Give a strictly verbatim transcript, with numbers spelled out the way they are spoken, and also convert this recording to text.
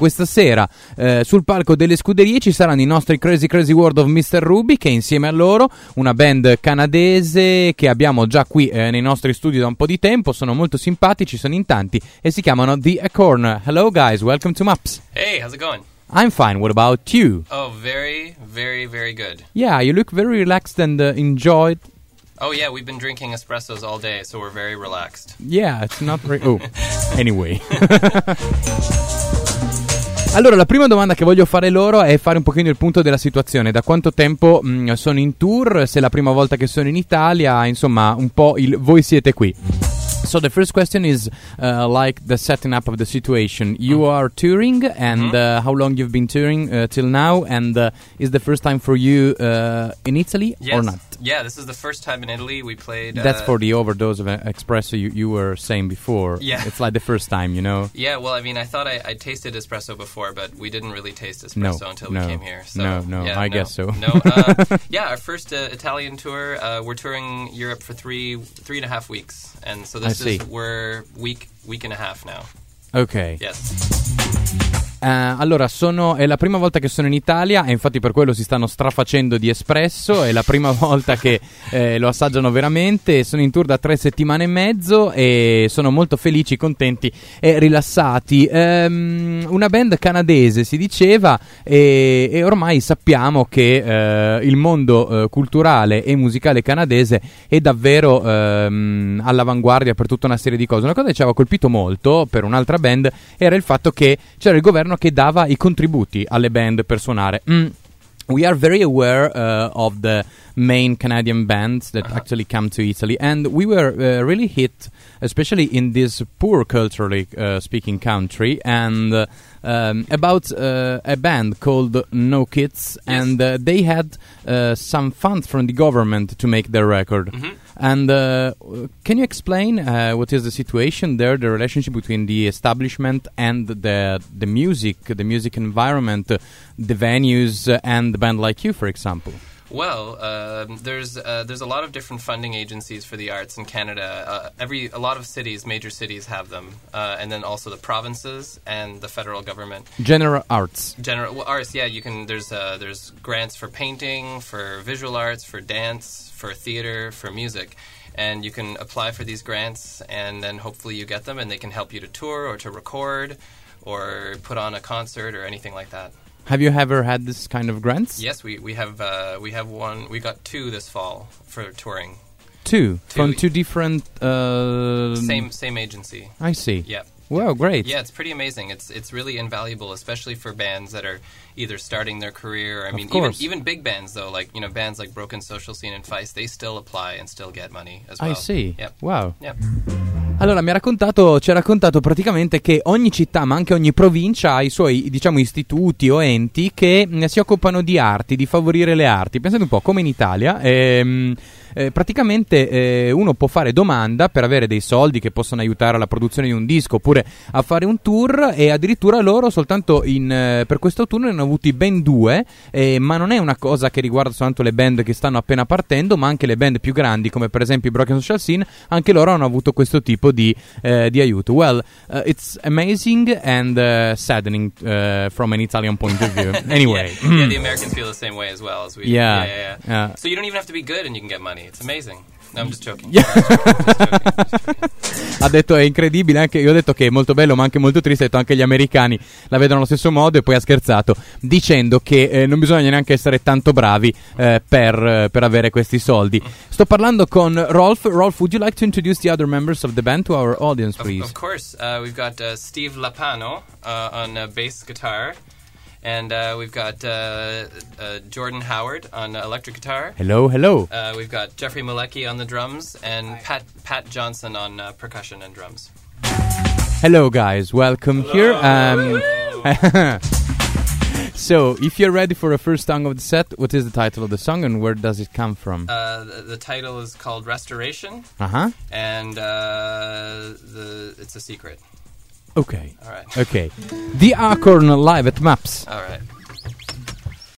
questa sera eh, sul palco delle scuderie ci saranno i nostri Crazy Crazy World of mister Ruby, che insieme a loro, una band canadese che abbiamo già qui eh, nei nostri studi da un po' di tempo, sono molto simpatici, sono in tanti e si chiamano The Acorn. Hello guys, welcome to Maps. Hey, how's it going? I'm fine, what about you? Oh, very, very, very good. Yeah, you look very relaxed and uh, enjoyed. Oh yeah, we've been drinking espressos all day, so we're very relaxed. Yeah, it's not very... Oh, anyway. Allora, la prima domanda che voglio fare loro è fare un pochino il punto della situazione. Da quanto tempo mh, sono in tour? Se è la prima volta che sono in Italia, insomma, un po' il voi siete qui. So the first question is uh, like the setting up of the situation. You mm. are touring, and mm-hmm. uh, how long you've been touring uh, till now? And uh, is the first time for you uh, in Italy yes. or not? Yeah, this is the first time in Italy. We played... Uh, That's for the overdose of uh, espresso you, you were saying before. Yeah. It's like the first time, you know? Yeah, well, I mean, I thought I, I tasted espresso before, but we didn't really taste espresso no, until no, we came here. So, no, no, yeah, I no, guess so. No, uh, yeah, our first uh, Italian tour, uh, we're touring Europe for three three and a half weeks. And so this is, we're week, week and a half now. Ok. Yes. Uh, allora, sono, è la prima volta che sono in Italia e infatti per quello si stanno strafacendo di espresso, è la prima volta che eh, lo assaggiano veramente. Sono in tour da tre settimane e mezzo e sono molto felici, contenti e rilassati. Um, una band canadese si diceva e, e ormai sappiamo che uh, il mondo uh, culturale e musicale canadese è davvero um, all'avanguardia per tutta una serie di cose. Una cosa che ci aveva colpito molto per un'altra band era il fatto che c'era il governo che dava i contributi alle band per suonare. Mm. We are very aware uh, of the main Canadian bands that uh-huh. actually come to Italy, and we were uh, really hit, especially in this poor culturally uh, speaking country, and uh, um, about uh, a band called No Kids, yes. and uh, they had uh, some funds from the government to make their record. Mm-hmm. And uh, can you explain uh, what is the situation there, the relationship between the establishment and the the music, the music environment, uh, the venues, uh, and the band like you, for example? Well, uh, there's uh, there's a lot of different funding agencies for the arts in Canada. Uh, every a lot of cities, major cities, have them, uh, and then also the provinces and the federal government. General arts. General well, arts, yeah. You can there's uh, there's grants for painting, for visual arts, for dance, for theater, for music, and you can apply for these grants, and then hopefully you get them, and they can help you to tour or to record, or put on a concert or anything like that. Have you ever had this kind of grants? Yes, we we have uh, we have one. We got two this fall for touring. Two, two from two different. Uh, same same agency. I see. Yeah. Wow, great. Yeah, it's pretty amazing. It's it's really invaluable, especially for bands that are either starting their career. I mean, even even big bands though, like you know, bands like Broken Social Scene and Feist, they still apply and still get money as well. I see. Yep. Wow. Yep. Allora, mi ha raccontato, ci ha raccontato praticamente che ogni città, ma anche ogni provincia ha i suoi, diciamo, istituti o enti che mh, si occupano di arti, di favorire le arti. Pensate un po', come in Italia, ehm, eh, praticamente eh, uno può fare domanda per avere dei soldi che possono aiutare alla produzione di un disco oppure a fare un tour, e addirittura loro soltanto in, eh, per questo tour ne hanno avuti ben due, eh, ma non è una cosa che riguarda soltanto le band che stanno appena partendo, ma anche le band più grandi come per esempio i Broken Social Scene, anche loro hanno avuto questo tipo di, uh, di aiuto. Well, uh, it's amazing and uh, saddening uh, from an Italian point of view. Anyway. yeah, yeah, the Americans feel the same way as well as we. Yeah. Yeah, yeah, yeah. Uh, so you don't even have to be good and you can get money. It's amazing. No, I'm just joking. Yeah. I'm just joking, just joking, just joking. Ha detto è incredibile, anche io ho detto che è molto bello ma anche molto triste, ha detto anche gli americani la vedono allo stesso modo, e poi ha scherzato dicendo che eh, non bisogna neanche essere tanto bravi eh, per, per avere questi soldi. Sto parlando con Rolf. Rolf, would you like to introduce the other members of the band to our audience, please? Of, of course. Uh, we've got uh, Steve Lapano uh, on uh, bass guitar. And uh, we've got uh, uh, Jordan Howard on uh, electric guitar. Hello, hello. Uh, we've got Jeffrey Malecki on the drums, and Pat Pat Johnson on uh, percussion and drums. Hello, guys. Welcome Hello. here. Um, so, if you're ready for the first song of the set, what is the title of the song and where does it come from? Uh, the, the title is called Restoration. Uh-huh. And uh, the it's a secret. Okay. All right. Okay. The Acorn live at Maps. All right.